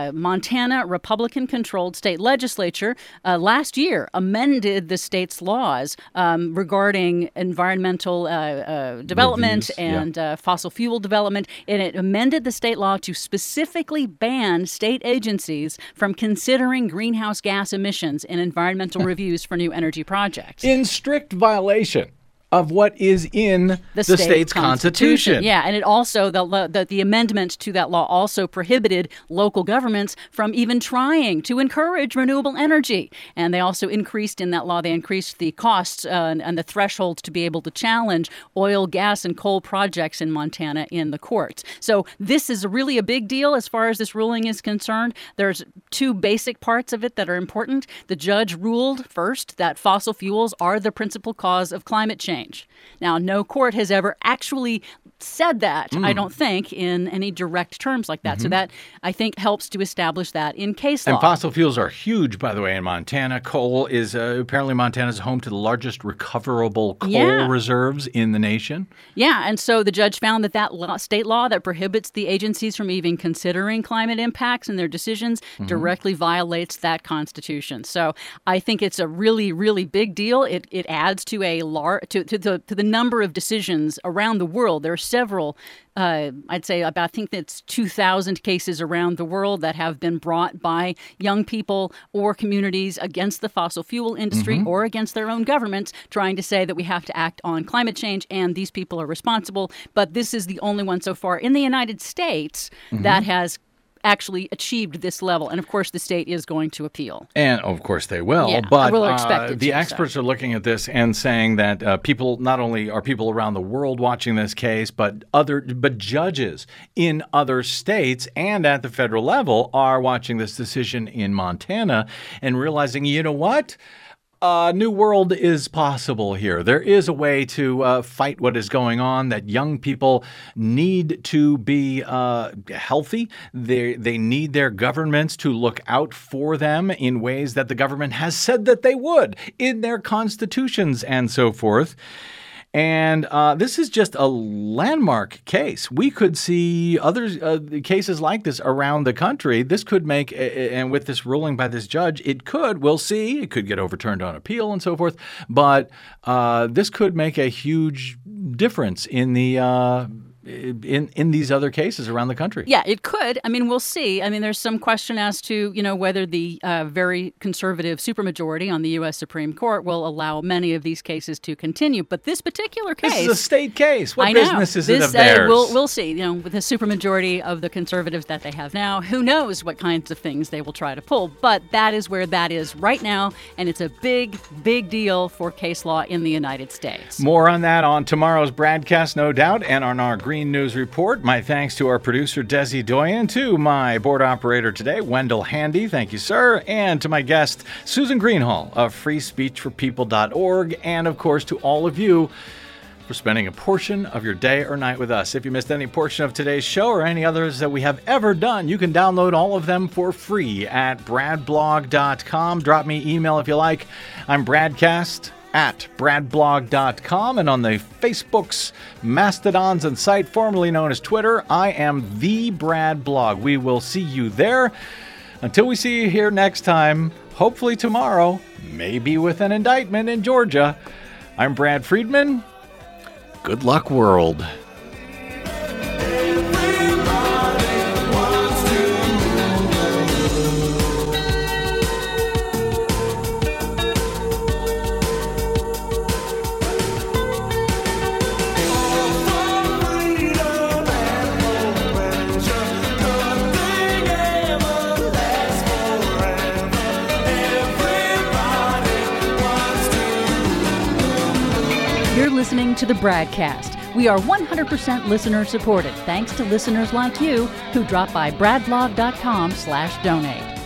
[SPEAKER 10] Montana Republican-controlled state legislature last year amended the state's laws regarding environmental development and fossil fuel development. And it amended the state law to specifically ban state agencies from considering greenhouse gas emissions in environmental reviews for new energy projects.
[SPEAKER 8] In strict violation of what is in the state's constitution.
[SPEAKER 10] Yeah, and it also, the amendment to that law also prohibited local governments from even trying to encourage renewable energy. And they also increased in that law, they increased the costs and the thresholds to be able to challenge oil, gas, and coal projects in Montana in the courts. So this is really a big deal as far as this ruling is concerned. There's two basic parts of it that are important. The judge ruled first that fossil fuels are the principal cause of climate change. Now, no court has ever actually said that, I don't think, in any direct terms like that. So that, I think, helps to establish that in case law.
[SPEAKER 8] And fossil fuels are huge, by the way, in Montana. Coal is, apparently Montana's home to the largest recoverable coal reserves in the nation.
[SPEAKER 10] Yeah, and so the judge found that state law that prohibits the agencies from even considering climate impacts in their decisions directly violates that constitution. So I think it's a really, really big deal. It adds to the number of decisions around the world. There are several, I'd say I think that's 2,000 cases around the world that have been brought by young people or communities against the fossil fuel industry or against their own governments, trying to say that we have to act on climate change and these people are responsible. But this is the only one so far in the United States that has actually achieved this level. And of course, the state is going to appeal.
[SPEAKER 8] And of course they will.
[SPEAKER 10] Yeah,
[SPEAKER 8] but
[SPEAKER 10] we'll expect it
[SPEAKER 8] the
[SPEAKER 10] to,
[SPEAKER 8] experts are looking at this and saying that people, not only are people around the world watching this case, but judges in other states and at the federal level are watching this decision in Montana and realizing, you know what? A new world is possible here. There is a way to fight what is going on, that young people need to be healthy. They need their governments to look out for them in ways that the government has said that they would in their constitutions and so forth. And this is just a landmark case. We could see other cases like this around the country. This could make, and with this ruling by this judge, we'll see, it could get overturned on appeal and so forth. But this could make a huge difference in the in these other cases around the country.
[SPEAKER 10] Yeah, it could. I mean, we'll see. I mean, there's some question as to, whether the very conservative supermajority on the U.S. Supreme Court will allow many of these cases to continue. But this particular case...
[SPEAKER 8] This is a state case. What business is it of theirs?
[SPEAKER 10] We'll see. With the supermajority of the conservatives that they have now, who knows what kinds of things they will try to pull. But that is where that is right now, and it's a big, big deal for case law in the United States.
[SPEAKER 8] More on that on tomorrow's broadcast, no doubt, and on our Green News Report. My thanks to our producer, Desi Doyen, to my board operator today, Wendell Handy. Thank you, sir. And to my guest, Susan Greenhalgh of freespeechforpeople.org. And, of course, to all of you for spending a portion of your day or night with us. If you missed any portion of today's show or any others that we have ever done, you can download all of them for free at bradblog.com. Drop me email if you like. I'm Bradcast at bradblog.com, and on the Facebooks, Mastodons, and site formerly known as Twitter, I am the Brad Blog. We will see you there. Until we see you here next time, hopefully tomorrow, maybe with an indictment in Georgia. I'm Brad Friedman. Good luck, world.
[SPEAKER 10] Listening to the Bradcast. We are 100% listener supported, thanks to listeners like you who drop by bradblog.com/donate.